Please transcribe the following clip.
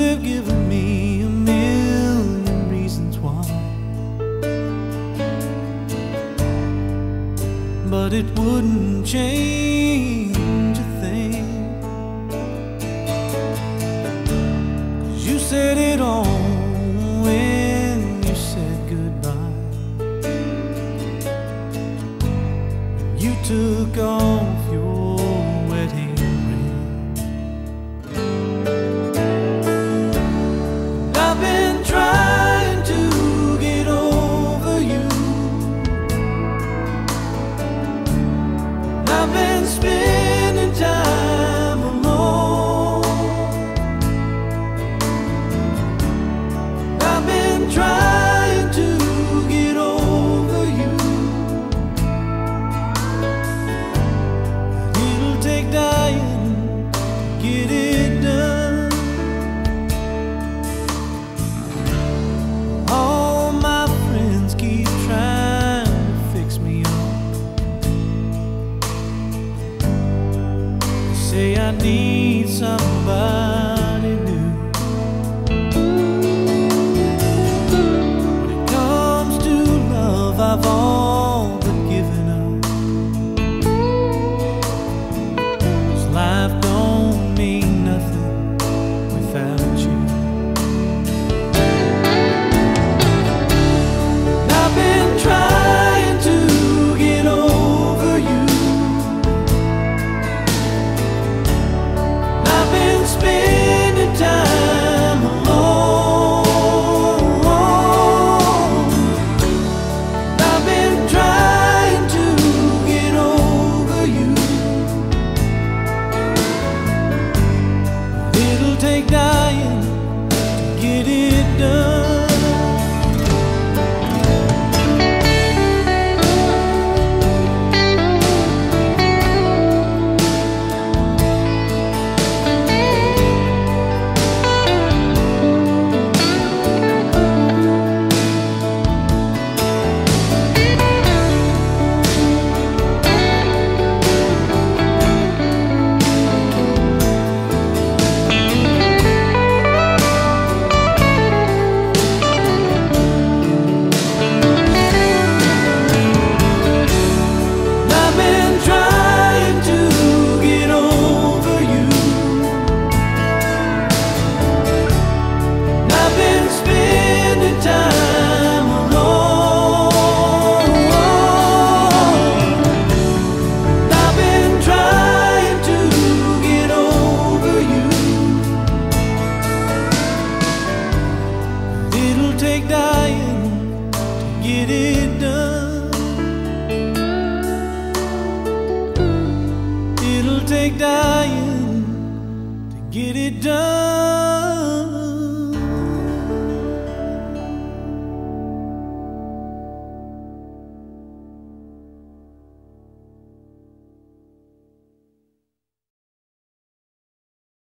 have given me a million reasons why, but it wouldn't change a thing. 'Cause you said it all when you said goodbye. You took off your wedding ring. And I've been trying to get over you. And I've been spending time alone. And I've been trying to get over you. It'll take dying to get it done. All my friends keep trying to fix me up. They say I need somebody new. When it comes to love, I've all but given up. 'Cause life don't mean nothing without you. And I've been trying to get over you. And I've been spending time alone. And I've been trying to get over you. It'll take dying to get it done. I've been trying to get over you. And I've been spending time alone. And I've been trying to get over you. It'll take dying to get it done. It'll take dying to get it done.